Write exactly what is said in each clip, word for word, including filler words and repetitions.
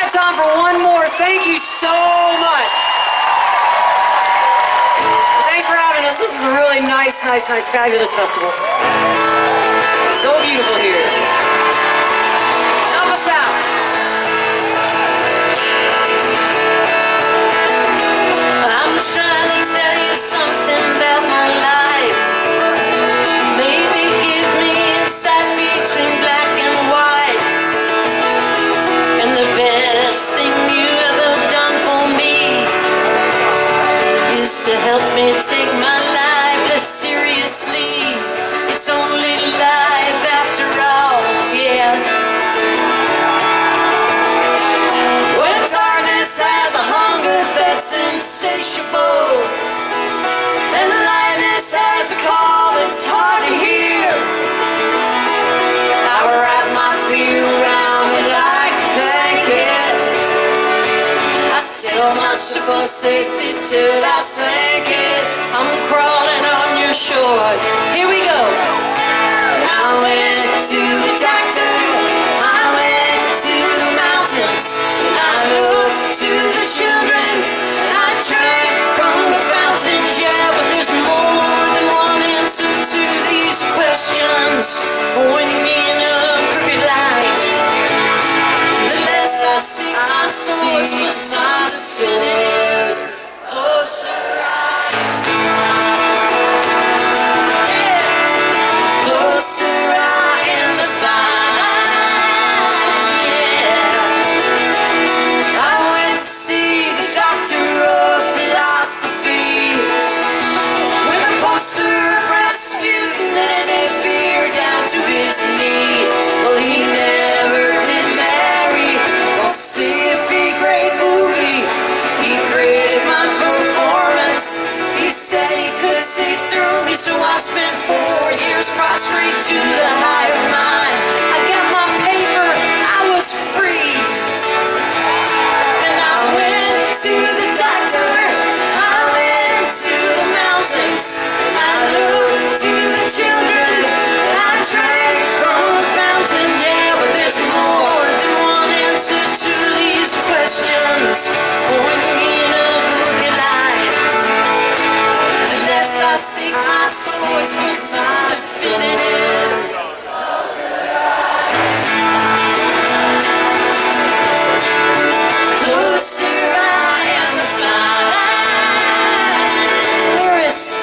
got time for one more. Thank you so much. Thanks for having us. This is a really nice, nice, nice, fabulous festival. So beautiful here. Help us out. I'm trying to tell you something about my life. Maybe give me insight between black and white. And the best thing you ever done for me is to help me take my life less seriously. It's only life after all, yeah. When darkness has a hunger that's insatiable, and lightness has a call that's hard to hear, I wrap my feet around me like a blanket. I sail my ship of safety till I sink it. I'm crawling on your shore. Here we go. I went to the doctor, I went to the mountains, I looked to the children, I drank from the fountains. Yeah, but there's more than one answer to these questions. Pointing me in a crooked light. The less I see my source for some sinners, closer closer I am to find, yeah. I went to see the doctor of philosophy with a poster of Rasputin and a beer down to his knee. Well, he never did marry or see a big great movie. He graded my performance. He said he could see through me, so I spent four years prostrate to the higher mind. I got my paper, I was free, and I went to the doctor, I went to the mountains, I looked to the children, I drank from the fountain. Yeah, but there's more than one answer to these questions. Point me in a crooked line. The less I seek my source for some synonyms, closer I am to find. Chorus.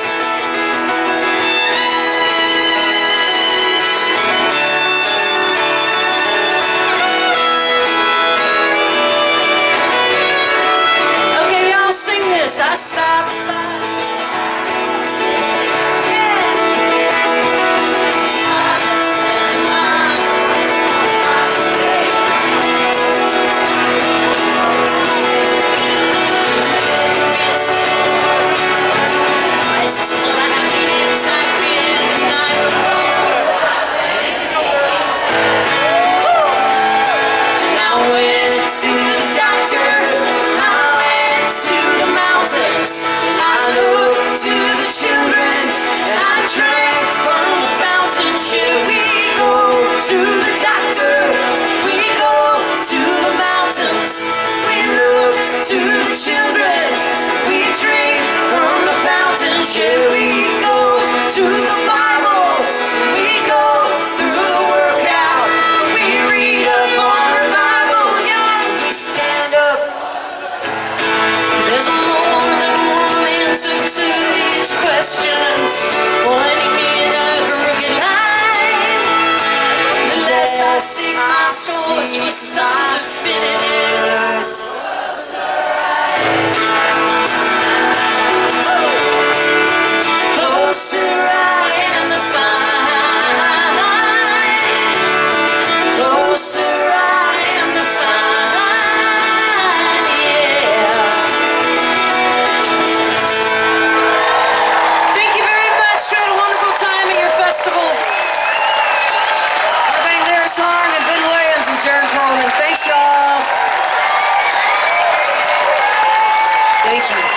Okay, y'all sing this. I stopped by. Shall we go to the Bible? We go through the workout. We read up on our Bible, yeah, we stand up. There's more than one answer to these questions, pointing me in a crooked line. The less I see my source for some definitives, closer I am to find, closer I am to find, yeah. Thank you very much. We had a wonderful time at your festival. I thank Lyris Harm and Ben Williams and Jaron Coleman. Thanks, y'all. Thank you.